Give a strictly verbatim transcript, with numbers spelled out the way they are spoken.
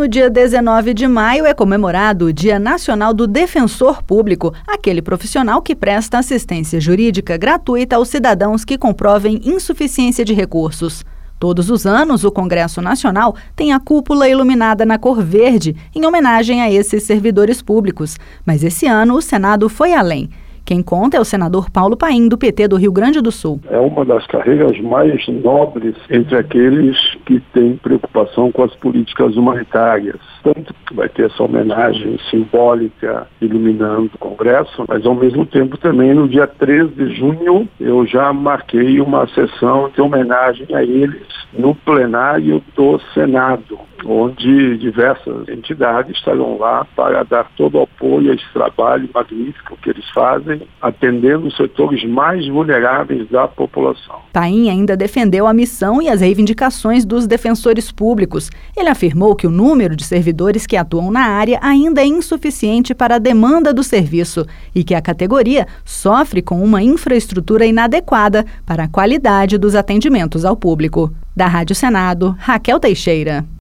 No dia dezenove de maio é comemorado o Dia Nacional do Defensor Público, aquele profissional que presta assistência jurídica gratuita aos cidadãos que comprovem insuficiência de recursos. Todos os anos, o Congresso Nacional tem a cúpula iluminada na cor verde, em homenagem a esses servidores públicos. Mas esse ano o Senado foi além. Quem conta é o senador Paulo Paim, do P T do Rio Grande do Sul. É uma das carreiras mais nobres entre aqueles que têm preocupação com as políticas humanitárias. Tanto que vai ter essa homenagem simbólica iluminando o Congresso, mas ao mesmo tempo também no dia três de junho eu já marquei uma sessão de homenagem a eles no plenário do Senado, onde diversas entidades estarão lá para dar todo o apoio a esse trabalho magnífico que eles fazem, atendendo os setores mais vulneráveis da população. Paim ainda defendeu a missão e as reivindicações dos defensores públicos. Ele afirmou que o número de servidores que atuam na área ainda é insuficiente para a demanda do serviço e que a categoria sofre com uma infraestrutura inadequada para a qualidade dos atendimentos ao público. Da Rádio Senado, Raquel Teixeira.